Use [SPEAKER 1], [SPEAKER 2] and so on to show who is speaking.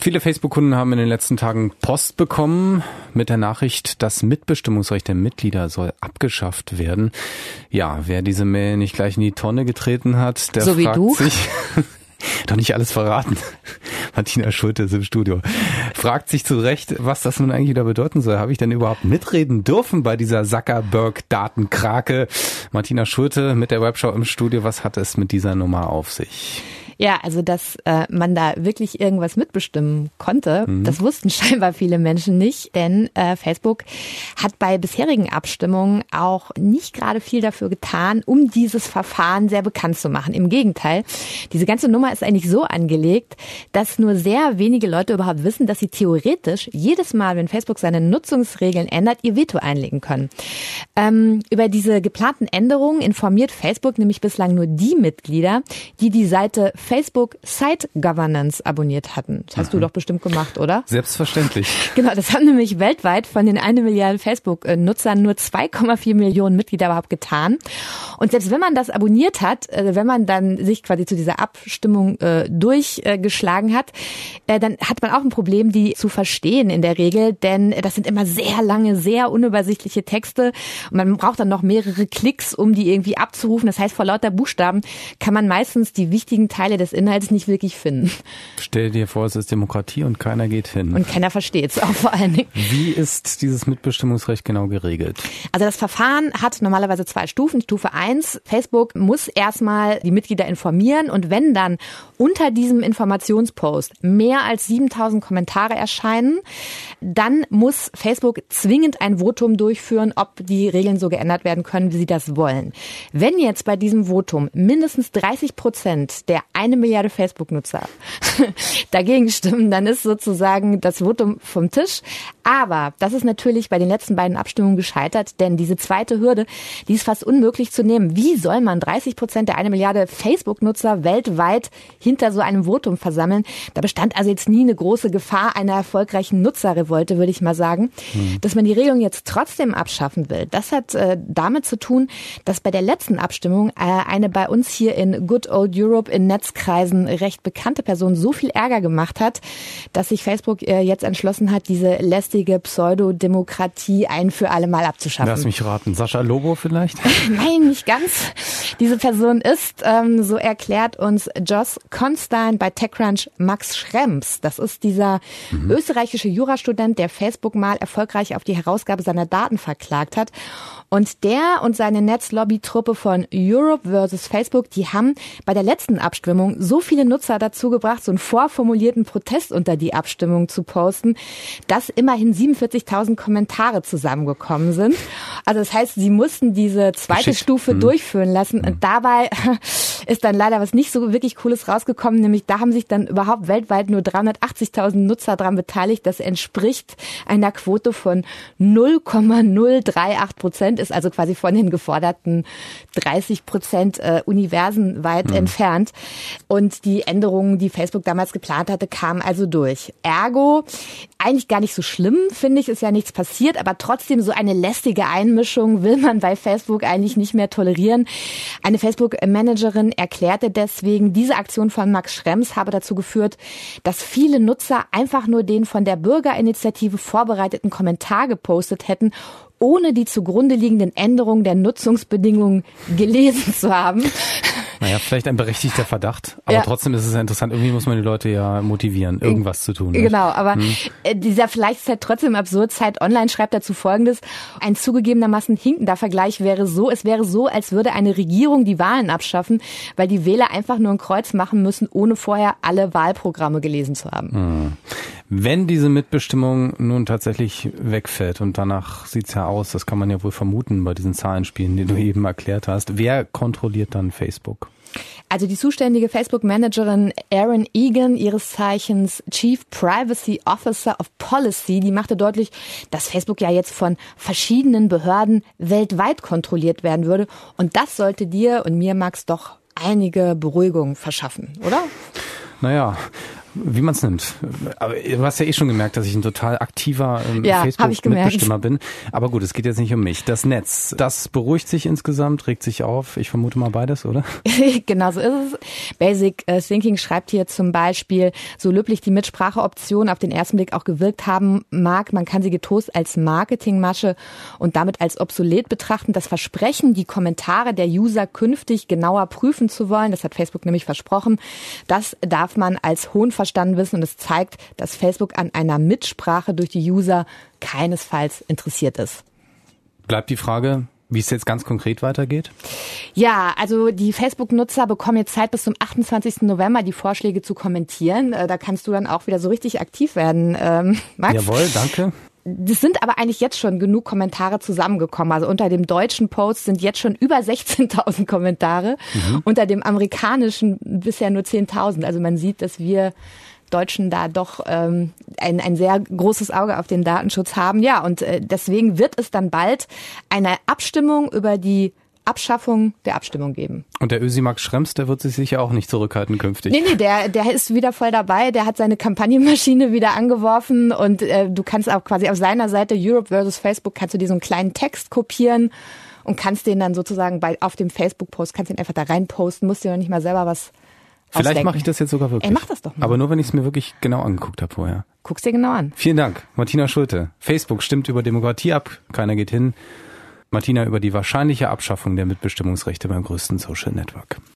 [SPEAKER 1] Viele Facebook-Kunden haben in den letzten Tagen Post bekommen mit der Nachricht, das Mitbestimmungsrecht der Mitglieder soll abgeschafft werden. Ja, wer diese Mail nicht gleich in die Tonne getreten hat, der
[SPEAKER 2] so
[SPEAKER 1] fragt sich... Doch nicht alles verraten. Martina Schulte ist im Studio. Fragt sich zu Recht, was das nun eigentlich wieder bedeuten soll. Habe ich denn überhaupt mitreden dürfen bei dieser Zuckerberg-Datenkrake? Martina Schulte mit der Webshow im Studio. Was hat es mit dieser Nummer auf sich?
[SPEAKER 2] Ja, also dass man da wirklich irgendwas mitbestimmen konnte, das wussten scheinbar viele Menschen nicht, denn Facebook hat bei bisherigen Abstimmungen auch nicht gerade viel dafür getan, um dieses Verfahren sehr bekannt zu machen. Im Gegenteil, diese ganze Nummer ist eigentlich so angelegt, dass nur sehr wenige Leute überhaupt wissen, dass sie theoretisch jedes Mal, wenn Facebook seine Nutzungsregeln ändert, ihr Veto einlegen können. Über diese geplanten Änderungen informiert Facebook nämlich bislang nur die Mitglieder, die die Seite Facebook Site Governance abonniert hatten. Das hast du doch bestimmt gemacht, oder?
[SPEAKER 1] Selbstverständlich.
[SPEAKER 2] Genau, das haben nämlich weltweit von den 1 Milliarde Facebook-Nutzern nur 2,4 Millionen Mitglieder überhaupt getan. Und selbst wenn man das abonniert hat, wenn man dann sich quasi zu dieser Abstimmung durchgeschlagen hat, dann hat man auch ein Problem, die zu verstehen in der Regel, denn das sind immer sehr lange, sehr unübersichtliche Texte und man braucht dann noch mehrere Klicks, um die irgendwie abzurufen. Das heißt, vor lauter Buchstaben kann man meistens die wichtigen Teile des Inhalts nicht wirklich finden.
[SPEAKER 1] Stell dir vor, es ist Demokratie und keiner geht hin.
[SPEAKER 2] Und keiner versteht es auch vor allen Dingen.
[SPEAKER 1] Wie ist dieses Mitbestimmungsrecht genau geregelt?
[SPEAKER 2] Also das Verfahren hat normalerweise 2 Stufen. Stufe 1, Facebook muss erstmal die Mitglieder informieren und wenn dann unter diesem Informationspost mehr als 7.000 Kommentare erscheinen, dann muss Facebook zwingend ein Votum durchführen, ob die Regeln so geändert werden können, wie sie das wollen. Wenn jetzt bei diesem Votum mindestens 30% der 1 Milliarde Facebook-Nutzer dagegen stimmen, dann ist sozusagen das Votum vom Tisch. Aber das ist natürlich bei den letzten beiden Abstimmungen gescheitert, denn diese zweite Hürde, die ist fast unmöglich zu nehmen. Wie soll man 30% der 1 Milliarde Facebook-Nutzer weltweit hinter so einem Votum versammeln? Da bestand also jetzt nie eine große Gefahr einer erfolgreichen Nutzerrevolte, würde ich mal sagen. Dass man die Regelung jetzt trotzdem abschaffen will, das hat damit zu tun, dass bei der letzten Abstimmung eine bei uns hier in Good Old Europe in Netzkreisen recht bekannte Person so viel Ärger gemacht hat, dass sich Facebook jetzt entschlossen hat, diese lästige Pseudodemokratie ein für alle Mal abzuschaffen.
[SPEAKER 1] Lass mich raten, Sascha Lobo vielleicht?
[SPEAKER 2] Nein, nicht ganz. Diese Person ist, so erklärt uns Joss Constein bei TechCrunch, Max Schrems. Das ist dieser österreichische Jurastudent, der Facebook mal erfolgreich auf die Herausgabe seiner Daten verklagt hat. Und der und seine Netzlobby-Truppe von Europe versus Facebook, die haben bei der letzten Abstimmung so viele Nutzer dazu gebracht, so einen vorformulierten Protest unter die Abstimmung zu posten, dass immerhin 47.000 Kommentare zusammengekommen sind. Also das heißt, sie mussten diese zweite Stufe durchführen lassen. Und dabei ist dann leider was nicht so wirklich Cooles rausgekommen, nämlich da haben sich dann überhaupt weltweit nur 380.000 Nutzer dran beteiligt. Das entspricht einer Quote von 0,038%, ist also quasi von den geforderten 30% universenweit entfernt. Und die Änderungen, die Facebook damals geplant hatte, kamen also durch. Ergo, eigentlich gar nicht so schlimm, finde ich, ist ja nichts passiert, aber trotzdem so eine lästige Einmischung will man bei Facebook eigentlich nicht mehr tolerieren. Eine Facebook-Managerin erklärte deswegen, diese Aktion von Max Schrems habe dazu geführt, dass viele Nutzer einfach nur den von der Bürgerinitiative vorbereiteten Kommentar gepostet hätten, ohne die zugrunde liegenden Änderungen der Nutzungsbedingungen gelesen zu haben.
[SPEAKER 1] Naja, vielleicht ein berechtigter Verdacht, aber trotzdem ist es ja interessant. Irgendwie muss man die Leute ja motivieren, irgendwas zu tun.
[SPEAKER 2] Genau, aber dieser vielleicht ist halt trotzdem absurd. Zeit Online schreibt dazu Folgendes: Ein zugegebenermaßen hinkender Vergleich wäre so, es wäre so, als würde eine Regierung die Wahlen abschaffen, weil die Wähler einfach nur ein Kreuz machen müssen, ohne vorher alle Wahlprogramme gelesen zu haben.
[SPEAKER 1] Wenn diese Mitbestimmung nun tatsächlich wegfällt, und danach sieht's ja aus, das kann man ja wohl vermuten bei diesen Zahlenspielen, die du eben erklärt hast, wer kontrolliert dann Facebook?
[SPEAKER 2] Also die zuständige Facebook-Managerin Erin Egan, ihres Zeichens Chief Privacy Officer of Policy, die machte deutlich, dass Facebook ja jetzt von verschiedenen Behörden weltweit kontrolliert werden würde. Und das sollte dir und mir, Max, doch einige Beruhigung verschaffen, oder?
[SPEAKER 1] Naja, wie man es nimmt. Aber du hast ja eh schon gemerkt, dass ich ein total aktiver Facebook-Mitbestimmer bin. Aber gut, es geht jetzt nicht um mich. Das Netz, das beruhigt sich insgesamt, regt sich auf. Ich vermute mal beides, oder?
[SPEAKER 2] Genau so ist es. Basic Thinking schreibt hier zum Beispiel, so löblich die Mitspracheoption auf den ersten Blick auch gewirkt haben mag, man kann sie getrost als Marketingmasche und damit als obsolet betrachten. Das Versprechen, die Kommentare der User künftig genauer prüfen zu wollen, das hat Facebook nämlich versprochen, das darf man als Hohn verstanden wissen und es zeigt, dass Facebook an einer Mitsprache durch die User keinesfalls interessiert ist. Bleibt die Frage, wie es jetzt ganz konkret weitergeht? Ja, also die Facebook-Nutzer bekommen jetzt Zeit bis zum 28. November die Vorschläge zu kommentieren. Da kannst du dann auch wieder so richtig aktiv werden, Max.
[SPEAKER 1] Jawohl, danke.
[SPEAKER 2] Das sind aber eigentlich jetzt schon genug Kommentare zusammengekommen. Also unter dem deutschen Post sind jetzt schon über 16.000 Kommentare. Unter dem amerikanischen bisher nur 10.000. Also man sieht, dass wir Deutschen da doch ein sehr großes Auge auf den Datenschutz haben. Ja, und deswegen wird es dann bald eine Abstimmung über die Abschaffung der Abstimmung geben.
[SPEAKER 1] Und der Ösi-Max Schrems, der wird sich sicher auch nicht zurückhalten künftig.
[SPEAKER 2] Nee, der ist wieder voll dabei. Der hat seine Kampagnenmaschine wieder angeworfen und du kannst auch quasi auf seiner Seite Europe versus Facebook kannst du dir so einen kleinen Text kopieren und kannst den dann sozusagen auf dem Facebook-Post, kannst den einfach da reinposten, musst dir noch nicht mal selber was
[SPEAKER 1] Vielleicht mache ich das jetzt sogar wirklich.
[SPEAKER 2] Ey, mach das doch mal.
[SPEAKER 1] Aber nur, wenn ich es mir wirklich genau angeguckt habe vorher.
[SPEAKER 2] Guck's dir genau an.
[SPEAKER 1] Vielen Dank, Martina Schulte. Facebook stimmt über Demokratie ab, keiner geht hin. Martina über die wahrscheinliche Abschaffung der Mitbestimmungsrechte beim größten Social Network.